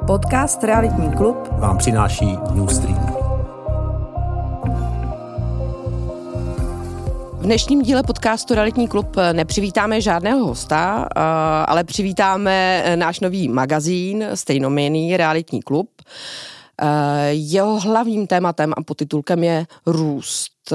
Podcast Realitní klub vám přináší Newstream. V dnešním díle podcastu Realitní klub nepřivítáme žádného hosta, ale přivítáme náš nový magazín, stejnojmenný Realitní klub. Jeho hlavním tématem a podtitulkem je růst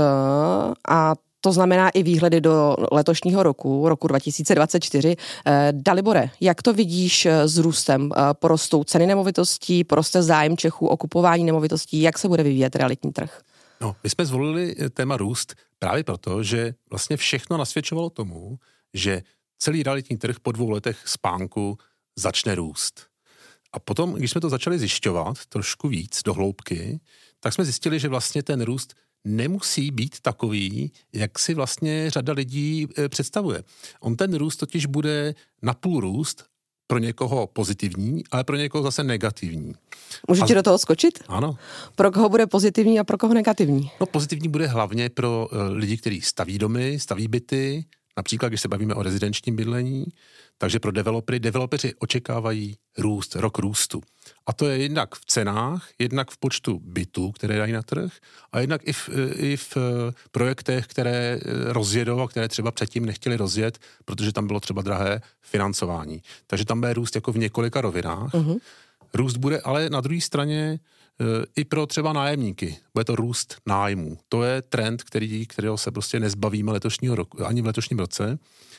a to znamená i výhledy do letošního roku 2024. Dalibore, jak to vidíš s růstem? Porostou ceny nemovitostí, poroste zájem Čechů o kupování nemovitostí, jak se bude vyvíjet realitní trh? No, my jsme zvolili téma růst právě proto, že vlastně všechno nasvědčovalo tomu, že celý realitní trh po 2 letech spánku začne růst. A potom, když jsme to začali zjišťovat trošku víc do hloubky, tak jsme zjistili, že vlastně ten růst nemusí být takový, jak si vlastně řada lidí představuje. On ten růst totiž bude napůl růst, pro někoho pozitivní, ale pro někoho zase negativní. Můžu ti do toho skočit? Ano. Pro koho bude pozitivní a pro koho negativní? No, pozitivní bude hlavně pro lidi, kteří staví domy, staví byty, například když se bavíme o rezidenčním bydlení, takže pro developeři očekávají růst, rok růstu. A to je jednak v cenách, jednak v počtu bytů, které dají na trh, a jednak i v projektech, které rozjedou a které třeba předtím nechtěli rozjet, protože tam bylo třeba drahé financování. Takže tam bude růst jako v několika rovinách. Uh-huh. Růst bude ale na druhé straně i pro třeba nájemníky. Bude to růst nájmů. To je trend, kterého se prostě nezbavíme letošního roku, ani v letošním roce.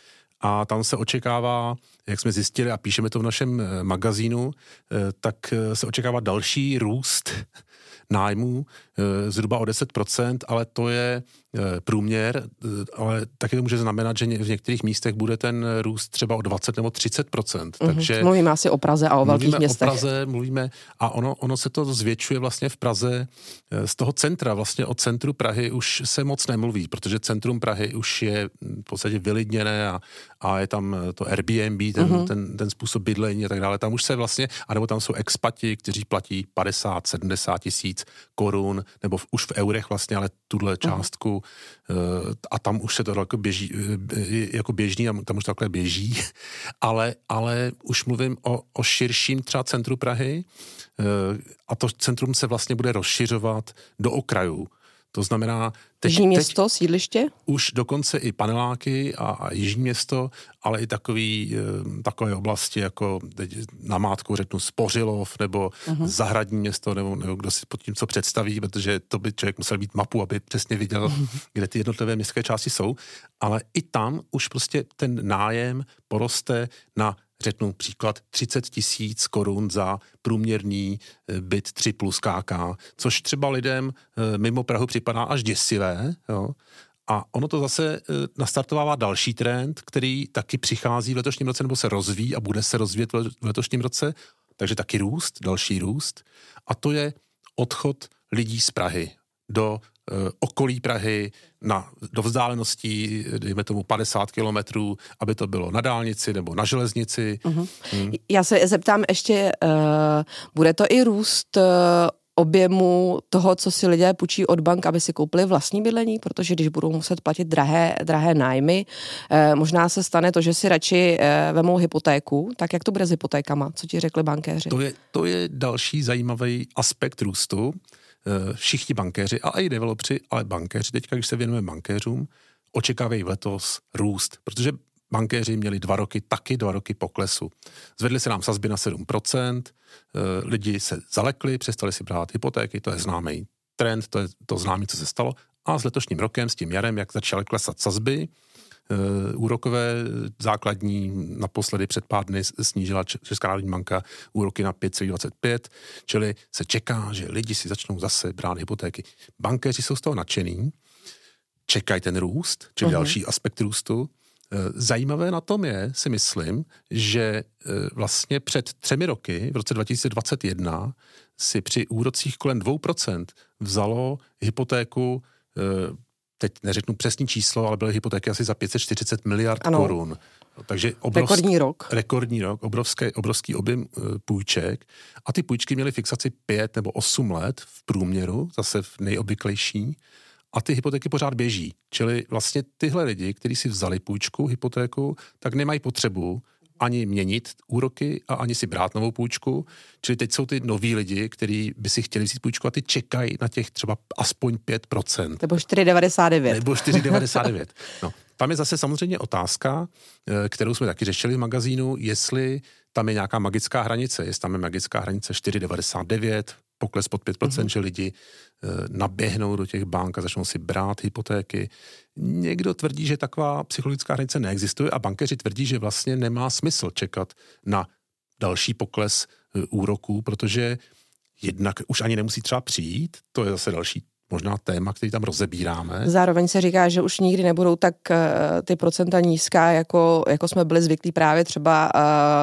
A tam se očekává, jak jsme zjistili a píšeme to v našem magazínu, tak se očekává další růst nájmů zhruba o 10%, ale to je průměr, ale taky to může znamenat, že v některých místech bude ten růst třeba o 20 nebo 30%. Takže mluvíme asi o Praze a o velkých městech. Mluvíme a ono se to zvětšuje vlastně v Praze z toho centra, vlastně o centru Prahy už se moc nemluví, protože centrum Prahy už je v podstatě vylidněné a je tam to Airbnb, ten způsob bydlení a tak dále. Tam už se vlastně, anebo tam jsou expati, kteří platí 50-70 tisíc korun, nebo už v eurech vlastně, ale tuhle částku a tam už se to jako běžný a tam už takhle běží, ale už mluvím o širším třeba centru Prahy a to centrum se vlastně bude rozšiřovat do okrajů. To znamá, Jižní město, sídliště? Už dokonce i paneláky a Jižní město, ale i takové oblasti, jako namátkou řeknu Spořilov, nebo Zahradní město, nebo kdo si pod tím co představí, protože to by člověk musel mít mapu, aby přesně viděl, kde ty jednotlivé městské části jsou. Ale i tam už prostě ten nájem poroste na, řeknu příklad, 30 tisíc korun za průměrný byt 3 plus KK, což třeba lidem mimo Prahu připadá až děsivé. Jo? A ono to zase nastartovává další trend, který taky přichází v letošním roce, nebo se rozvíjí a bude se rozvíjet v letošním roce, takže taky růst, další růst. A to je odchod lidí z Prahy do okolí Prahy, do vzdáleností, dejme tomu 50 kilometrů, aby to bylo na dálnici nebo na železnici. Já se zeptám ještě, bude to i růst objemu toho, co si lidé půjčí od bank, aby si koupili vlastní bydlení, protože když budou muset platit drahé nájmy, možná se stane to, že si radši vemou hypotéku, tak jak to bude s hypotékama? Co ti řekli bankéři? To je další zajímavý aspekt růstu. Všichni bankéři, ale i developři, ale bankéři, teďka, když se věnujeme bankéřům, očekávají letos růst, protože bankéři měli 2 roky poklesu. Zvedly se nám sazby na 7%, lidi se zalekli, přestali si brát hypotéky, to je známý trend, to je to známé, co se stalo. A s letošním rokem, s tím jarem, jak začaly klesat sazby, úrokové základní naposledy před pár dny snížila Česká národní banka úroky na 5,25, čili se čeká, že lidi si začnou zase brát hypotéky. Bankéři jsou z toho nadšený, čekají ten růst, čili další aspekt růstu. Zajímavé na tom je, si myslím, že vlastně před 3 roky, v roce 2021, si při úrocích kolem 2% vzalo hypotéku, teď neřeknu přesný číslo, ale byly hypotéky asi za 540 miliard korun. Takže rekordní rok, obrovský objem půjček. A ty půjčky měly fixaci 5 nebo 8 let v průměru, zase v nejobvyklejší. A ty hypotéky pořád běží. Čili vlastně tyhle lidi, kteří si vzali půjčku, hypotéku, tak nemají potřebu ani měnit úroky a ani si brát novou půjčku. Čili teď jsou ty noví lidi, kteří by si chtěli vzít půjčku a ty čekají na těch třeba aspoň 5%. Nebo 4,99. Nebo 4,99. No, tam je zase samozřejmě otázka, kterou jsme taky řešili v magazínu, jestli tam je nějaká magická hranice. Jestli tam je magická hranice 4,99, pokles pod 5%, že lidi naběhnou do těch bank a začnou si brát hypotéky. Někdo tvrdí, že taková psychologická hranice neexistuje a bankéři tvrdí, že vlastně nemá smysl čekat na další pokles úroků, protože jednak už ani nemusí třeba přijít, to je zase další možná téma, který tam rozebíráme. Zároveň se říká, že už nikdy nebudou tak ty procenta nízká, jako jsme byli zvyklí právě třeba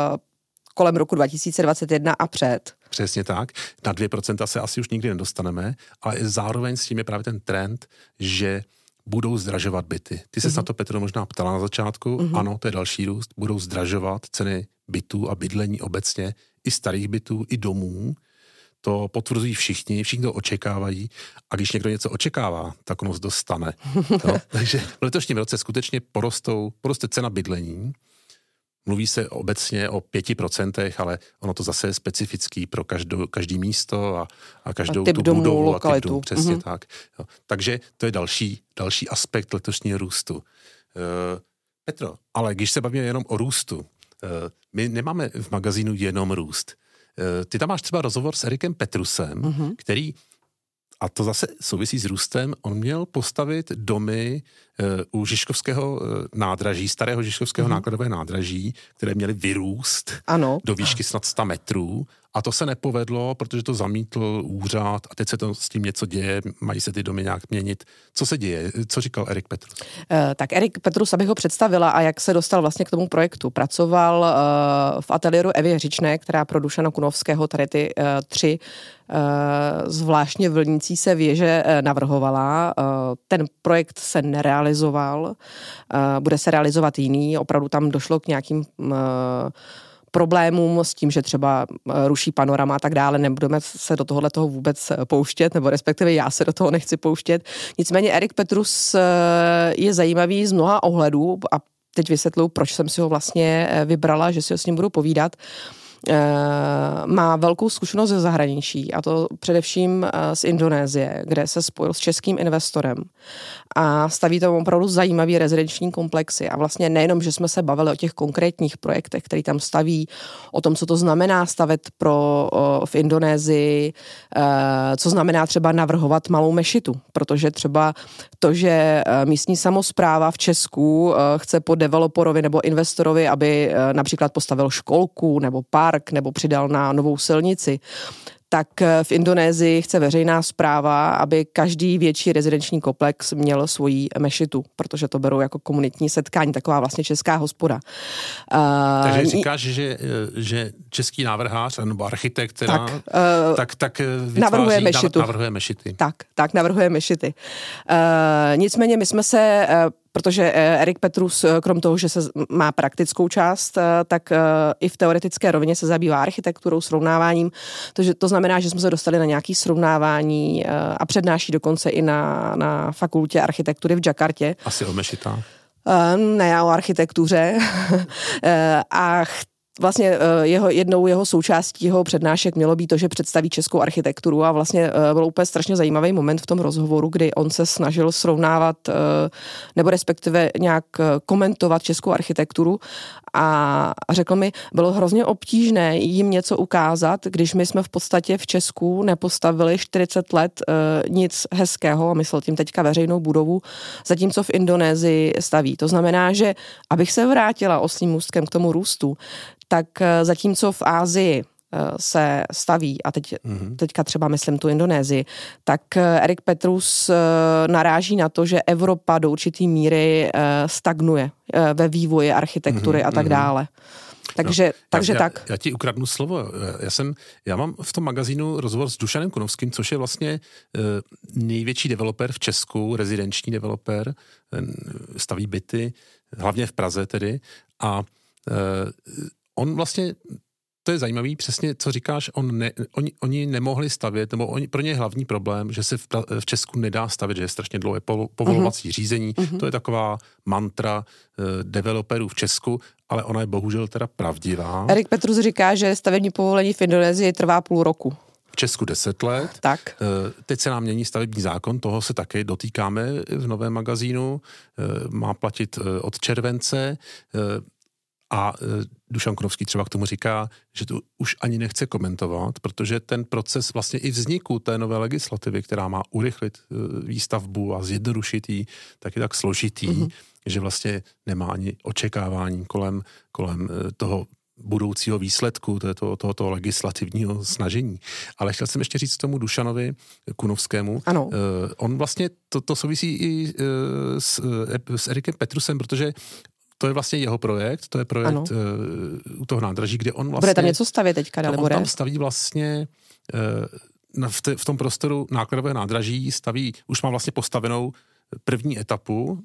kolem roku 2021 a před. Přesně tak. Na 2% se asi už nikdy nedostaneme, ale zároveň s tím je právě ten trend, že budou zdražovat byty. Ty se na to, Petro, možná ptala na začátku. Ano, to je další růst. Budou zdražovat ceny bytů a bydlení obecně, i starých bytů, i domů. To potvrzují všichni to očekávají. A když někdo něco očekává, tak ono dostane. No? Takže v letošním roce skutečně poroste cena bydlení. Mluví se obecně o 5%, ale ono to zase je specifický pro každý místo a každou tu budovu lokalitu. A typ dům, přesně tak. Jo. Takže to je další aspekt letošního růstu. Petro, ale když se bavíme jenom o růstu, my nemáme v magazínu jenom růst. Ty tam máš třeba rozhovor s Erikem Petrusem, který, a to zase souvisí s růstem, on měl postavit domy u Žižkovského nádraží, starého Žižkovského nákladového nádraží, které měly vyrůst do výšky snad 100 metrů. A to se nepovedlo, protože to zamítl úřad a teď se to s tím něco děje, mají se ty domy nějak měnit. Co se děje? Co říkal Erik Petrus? Tak Erik Petrus, abych ho představila a jak se dostal vlastně k tomu projektu. Pracoval v ateliéru Evy Hřičné, která pro Dušana Kunovského tady ty 3 zvláštně vlnící se věže navrhovala. Ten projekt se nerealizoval, bude se realizovat jiný. Opravdu tam došlo k nějakým problémům s tím, že třeba ruší panorama a tak dále, nebudeme se do toho vůbec pouštět, nebo respektive já se do toho nechci pouštět. Nicméně Erik Petrus je zajímavý z mnoha ohledů a teď vysvětluji, proč jsem si ho vlastně vybrala, že si ho s ním budu povídat. Má velkou zkušenost ze zahraničí, a to především z Indonésie, kde se spojil s českým investorem a staví tam opravdu zajímavý rezidenční komplexy. A vlastně nejenom, že jsme se bavili o těch konkrétních projektech, který tam staví, o tom, co to znamená stavět v Indonésii, co znamená třeba navrhovat malou mešitu, protože třeba to, že místní samospráva v Česku chce po developorovi nebo investorovi, aby například postavil školku nebo park nebo přidal na novou silnici, tak v Indonésii chce veřejná správa, aby každý větší rezidenční komplex měl svoji mešitu, protože to berou jako komunitní setkání, taková vlastně česká hospoda. Takže říkáš, že český návrhář nebo architekt tak navrhuje mešitu. Navrhuje mešity. Tak navrhuje mešity. Nicméně my jsme se, protože Erik Petrus, krom toho, že se má praktickou část, tak i v teoretické rovině se zabývá architekturou, srovnáváním. To znamená, že jsme se dostali na nějaké srovnávání a přednáší dokonce i na fakultě architektury v Jakartě. Asi o mešitách? Ne, o architektuře. A vlastně jednou jeho součástí jeho přednášek mělo být to, že představí českou architekturu a vlastně byl úplně strašně zajímavý moment v tom rozhovoru, kdy on se snažil srovnávat nebo respektive nějak komentovat českou architekturu a řekl mi, bylo hrozně obtížné jim něco ukázat, když my jsme v podstatě v Česku nepostavili 40 let nic hezkého, a myslel tím teďka veřejnou budovu, zatímco v Indonésii staví. To znamená, že abych se vrátila oslím můstkem k tomu růstu, tak zatímco v Asii se staví, a teďka třeba myslím tu Indonésii, tak Erik Petrus naráží na to, že Evropa do určitý míry stagnuje ve vývoji architektury a tak dále. Takže tak. Já ti ukradnu slovo. Já mám v tom magazínu rozhovor s Dušanem Kunovským, což je vlastně největší developer v Česku, rezidenční developer, staví byty, hlavně v Praze tedy, a on vlastně, to je zajímavý, přesně co říkáš, oni nemohli stavět, nebo pro ně je hlavní problém, že se v Česku nedá stavět, že je strašně dlouhé povolovací řízení, to je taková mantra developerů v Česku, ale ona je bohužel teda pravdivá. Erik Petrus říká, že stavební povolení v Indonésii trvá půl roku. V Česku 10 let. Tak. Teď se nám mění stavební zákon, toho se také dotýkáme v novém magazínu. Má platit od července a Dušan Kunovský třeba k tomu říká, že to už ani nechce komentovat, protože ten proces vlastně i vzniku té nové legislativy, která má urychlit výstavbu a zjednodušit ji, tak je tak složitý, že vlastně nemá ani očekávání kolem toho budoucího výsledku tohoto legislativního snažení. Ale chtěl jsem ještě říct k tomu Dušanovi Kunovskému. Ano. On vlastně, to souvisí i s Erikem Petrusem, protože to je vlastně jeho projekt, to je projekt u toho nádraží, kde on vlastně... Bude tam něco stavět teďka, on tam staví vlastně v tom prostoru nákladové nádraží už má vlastně postavenou první etapu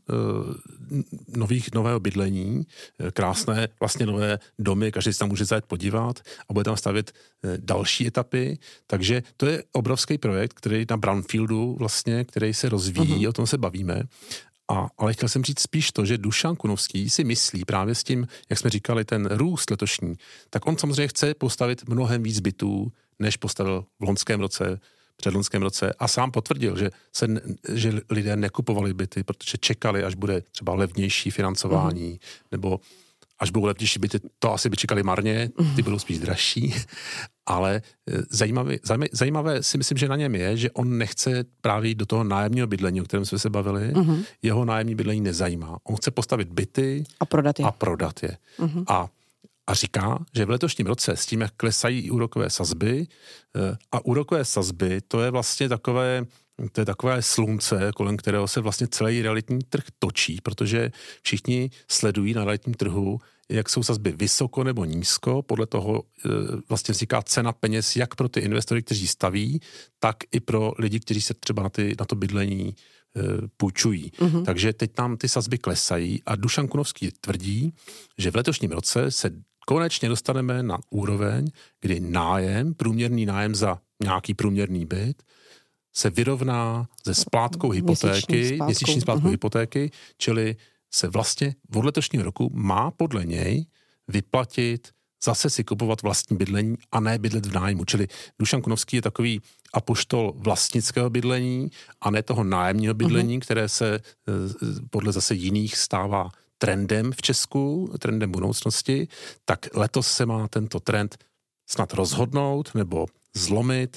nového bydlení, krásné vlastně nové domy, každý se tam může zajet podívat a bude tam stavět další etapy, takže to je obrovský projekt, který na brownfieldu vlastně, který se rozvíjí, o tom se bavíme. Ale chtěl jsem říct spíš to, že Dušan Kunovský si myslí právě s tím, jak jsme říkali, ten růst letošní, tak on samozřejmě chce postavit mnohem víc bytů, než postavil v loňském roce, předloňském roce a sám potvrdil, že lidé nekupovali byty, protože čekali, až bude třeba levnější financování, nebo až budou levnější byty, to asi by čekali marně, ty budou spíš dražší, ale zajímavé si myslím, že na něm je, že on nechce právě jít do toho nájemního bydlení, o kterém jsme se bavili, jeho nájemní bydlení nezajímá. On chce postavit byty a prodat je. A říká, že v letošním roce s tím, jak klesají úrokové sazby, a úrokové sazby, to je vlastně takové slunce, kolem kterého se vlastně celý realitní trh točí, protože všichni sledují na realitním trhu, jak jsou sazby vysoko nebo nízko, podle toho vlastně vzniká cena peněz jak pro ty investory, kteří staví, tak i pro lidi, kteří se třeba na to bydlení půjčují. Takže teď tam ty sazby klesají a Dušan Kunovský tvrdí, že v letošním roce se konečně dostaneme na úroveň, kdy průměrný nájem za nějaký průměrný byt se vyrovná se splátkou hypotéky, měsíční splátkou hypotéky, čili se vlastně od letošního roku má podle něj vyplatit zase si kupovat vlastní bydlení a ne bydlet v nájmu. Čili Dušan Kunovský je takový apoštol vlastnického bydlení a ne toho nájemního bydlení, které se podle zase jiných stává trendem v Česku, trendem budoucnosti, tak letos se má tento trend snad rozhodnout nebo zlomit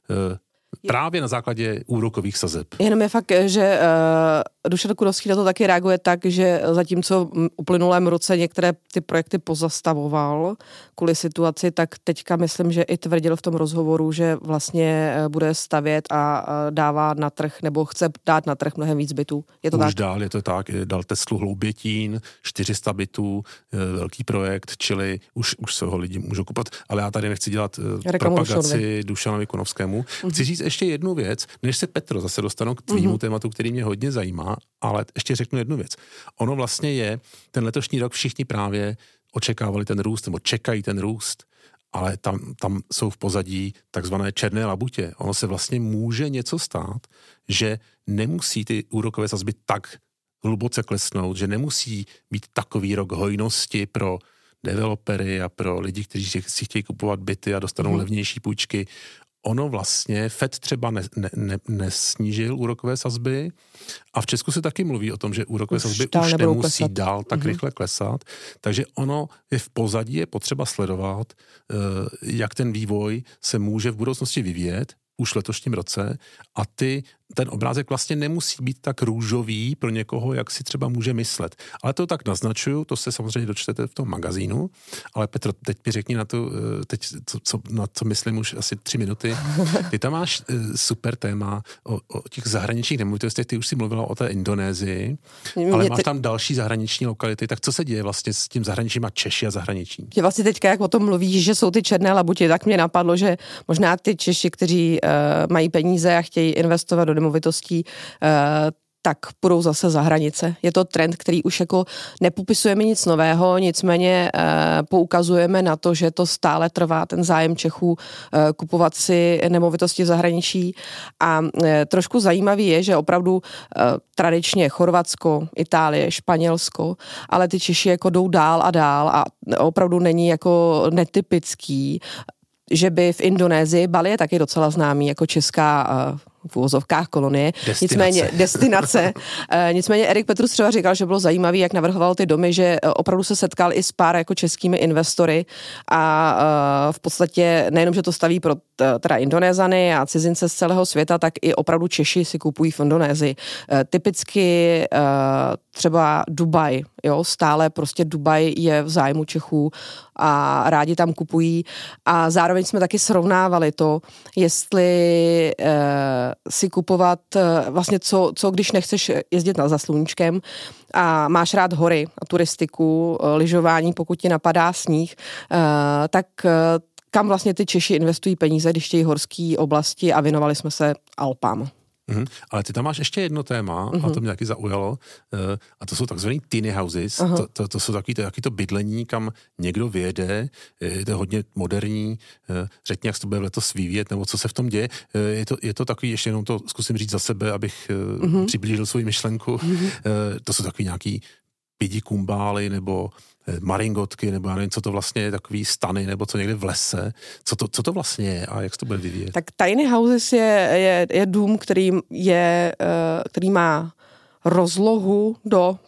právě na základě úrokových sazeb. Jenom je fakt, že Dušan Kunovský na to taky reaguje tak, že zatímco v uplynulém roce některé ty projekty pozastavoval kvůli situaci, tak teďka myslím, že i tvrdil v tom rozhovoru, že vlastně bude stavět a dává na trh, nebo chce dát na trh mnohem víc bytů. Je to už tak? je to tak. Dal Teslu Hloubětín, 400 bytů, velký projekt, čili už se ho lidi můžou kupovat, ale já tady nechci dělat propagaci Dušanovi Kunovskému. Chci říct ještě jednu věc, než se Petro zase dostanu k tvýmu tématu, který mě hodně zajímá, ale ještě řeknu jednu věc. Ono vlastně je, ten letošní rok všichni právě očekávali ten růst, nebo čekají ten růst, ale tam jsou v pozadí takzvané černé labutě. Ono se vlastně může něco stát, že nemusí ty úrokové sazby tak hluboce klesnout, že nemusí být takový rok hojnosti pro developery a pro lidi, kteří si chtějí kupovat byty a dostanou levnější půjčky. Ono vlastně, FED třeba nesnížil úrokové sazby a v Česku se taky mluví o tom, že úrokové sazby už nemusí dál tak rychle klesat. Takže ono je v pozadí, je potřeba sledovat, jak ten vývoj se může v budoucnosti vyvíjet, už v letošním roce a ten obrázek vlastně nemusí být tak růžový pro někoho, jak si třeba může myslet. Ale to tak naznačuju, to se samozřejmě dočtete v tom magazínu, ale Petro, teď mi řekni na co myslím už asi 3 minuty. Ty tam máš super téma o těch zahraničních nemovitostech, ty už si mluvila o té Indonésii, ale máš tam další zahraniční lokality, tak co se děje vlastně s tím zahraničím a Češi a zahraničí? Je vlastně teďka, jak o tom mluvíš, že jsou ty černé labutě, tak mě napadlo, že možná ty Češi, kteří mají peníze a chtějí investovat do nemovitostí, tak půjdou zase za hranice. Je to trend, který už jako nepopisujeme nic nového, nicméně poukazujeme na to, že to stále trvá ten zájem Čechů kupovat si nemovitosti v zahraničí a trošku zajímavý je, že opravdu tradičně Chorvatsko, Itálie, Španělsko, ale ty Češi jako jdou dál a dál a opravdu není jako netypický, že by v Indonésii, Bali je taky docela známý jako česká v uvozovkách kolonie, nicméně destinace. Nicméně Erik Petrus třeba říkal, že bylo zajímavý, jak navrhoval ty domy, že opravdu se setkal i s pár jako českými investory a v podstatě nejenom, že to staví pro teda Indonézany a cizince z celého světa, tak i opravdu Češi si kupují v Indonésii. Typicky třeba Dubaj, jo, stále prostě Dubaj je v zájmu Čechů a rádi tam kupují a zároveň jsme taky srovnávali to, jestli si kupovat vlastně co když nechceš jezdit za sluníčkem a máš rád hory a turistiku, lyžování, pokud ti napadá sníh, tak kam vlastně ty Češi investují peníze, když chtějí horský oblasti a věnovali jsme se Alpám. Ale ty tam máš ještě jedno téma, a to mě taky zaujalo, a to jsou takzvaný tiny houses, to jsou taky to bydlení, kam někdo vyjede, je to hodně moderní, řekni, jak se to bude letos vyvíjet, nebo co se v tom děje, je to takový, ještě jenom to zkusím říct za sebe, abych přiblížil svou myšlenku, to jsou takový nějaký pidikumbály, nebo maringotky, nebo já nevím, co to vlastně je, takový stany, nebo co někde v lese. Co to vlastně je a jak se to bude vyvíjet? Tak tiny houses je dům, který má rozlohu do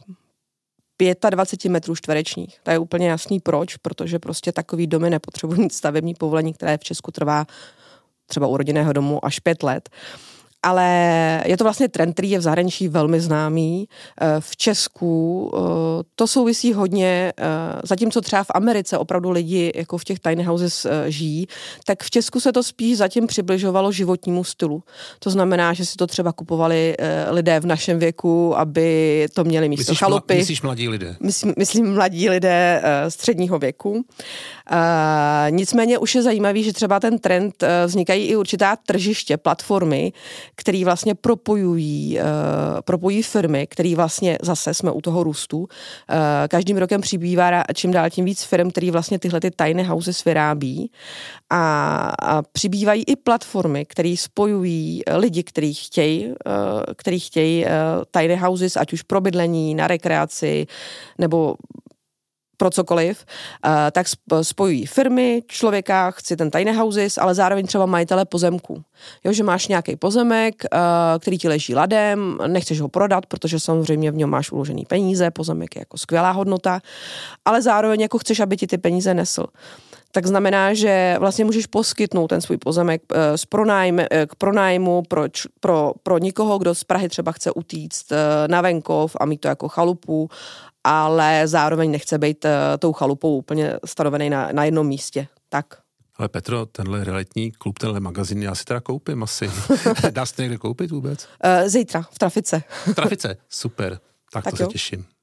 25 metrů čtverečních. To je úplně jasný proč, protože prostě takový domy nepotřebují mít stavební povolení, které v Česku trvá třeba u rodinného domu až 5 let. Ale je to vlastně trend, který je v zahraničí velmi známý. V Česku to souvisí hodně, zatímco třeba v Americe opravdu lidi jako v těch tiny houses žijí, tak v Česku se to spíš zatím přibližovalo životnímu stylu. To znamená, že si to třeba kupovali lidé v našem věku, aby to měli místo chalupy. Myslíš mladí lidé? Myslím mladí lidé středního věku. Nicméně už je zajímavý, že třeba ten trend vznikají i určitá tržiště, platformy, který vlastně propojují firmy, který vlastně zase jsme u toho růstu. Každým rokem přibývá čím dál tím víc firm, který vlastně tyhle ty tiny houses vyrábí a přibývají i platformy, které spojují lidi, kteří chtějí tiny houses, ať už pro bydlení, na rekreaci nebo pro cokoliv, tak spojují firmy, člověka, chci ten tiny houses, ale zároveň třeba majitele pozemku. Jo, že máš nějaký pozemek, který ti leží ladem, nechceš ho prodat, protože samozřejmě v něm máš uložený peníze, pozemek je jako skvělá hodnota, ale zároveň jako chceš, aby ti ty peníze nesl. Tak znamená, že vlastně můžeš poskytnout ten svůj pozemek k pronájmu pro nikoho, kdo z Prahy třeba chce utíct na venkov a mít to jako chalupu, ale zároveň nechce být tou chalupou úplně stanovený na jednom místě. Tak. Ale Petro, tenhle realitní klub, tenhle magazín, já si teda koupím asi. Dá se někde koupit vůbec? Zítra, v Trafice. V Trafice, super. Tak to se těším.